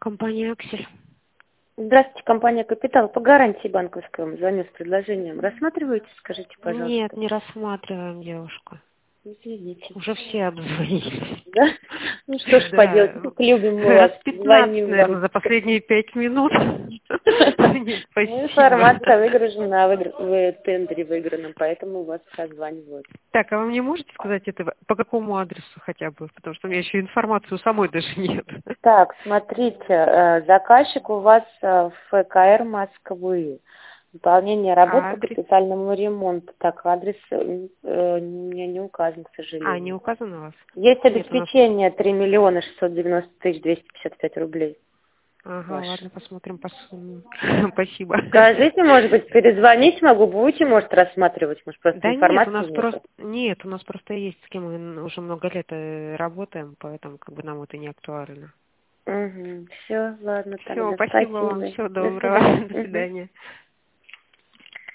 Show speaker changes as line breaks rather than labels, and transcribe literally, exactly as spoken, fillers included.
Компания «Аксель».
Здравствуйте, компания «Капитал». По гарантии банковской вам звоню с предложением. Рассматриваете, скажите, пожалуйста?
Нет, не рассматриваем, девушка.
Извините.
Уже все обзвонились.
Да? Ну что ж
Да.
поделать, как любим мы вас.
Раз пятнадцать,
Звоним
наверное,
вам.
за последние пять минут. Нет,
Ну,
спасибо.
информация выгружена в тендере выигранном, поэтому вас созванивают.
Так, а вы мне можете сказать это по какому адресу хотя бы? Потому что у меня еще информации у самой даже нет.
Так, смотрите, э, заказчик у вас э, ФКР Москвы. Выполнение работ
А
по
адрес?
капитальному ремонту. Так, адрес э, э, мне не указан, к
А, не
сожалению.
указано у вас?
Есть
Нет, у нас...
обеспечение три миллиона шестьсот девяносто тысяч двести пятьдесят пять рублей.
Ага,
Ваше.
ладно, посмотрим по сумме. Спасибо.
Скажите, может быть, перезвонить могу, будете, может, рассматривать, может, просто
Да нет, у
информации
нас
нет.
просто нет, у нас просто есть с кем мы уже много лет э, работаем, поэтому как бы нам это не актуально.
Угу. Все, ладно,
Все,
тогда
спасибо вам,
спасибо.
всего
До
доброго,
свидания.
до
Мгм.
свидания.